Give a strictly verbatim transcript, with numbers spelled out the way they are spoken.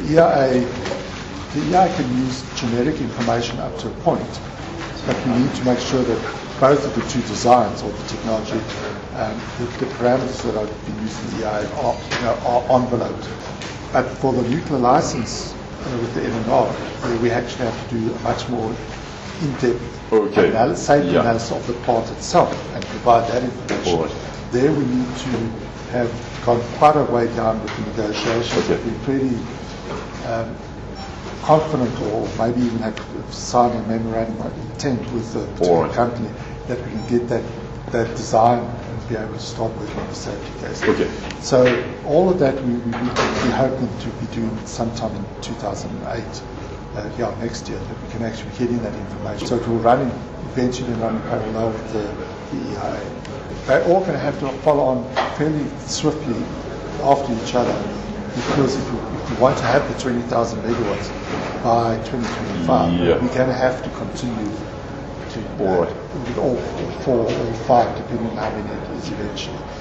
E I A, the E I A can use generic information up to a point, but we need to make sure that both of the two designs or the technology, um, the, the parameters that are being used in the E I A are, you know, are enveloped. But for the nuclear license uh, with the N N R, uh, we actually have to do a much more in-depth okay. analysis, safety yeah. analysis of the plant itself and provide that information. Right. There we need to have gone quite a way down with the negotiations. Okay. We're pretty um, confident, or maybe even have signed a memorandum of intent with the right. company that we can get that, that design and be able to start working on the safety case. Okay. So all of that we, we, we're hoping to be doing sometime in two thousand eight. Uh, yeah, next year, that we can actually get in that information. So it will run in, eventually run in parallel with the, the E I A. They're all going to have to follow on fairly swiftly after each other, because if we, if we want to have the twenty thousand megawatts by twenty twenty-five, yeah. we're going to have to continue to all, uh, right. with all, all four or five, depending on how many it is eventually.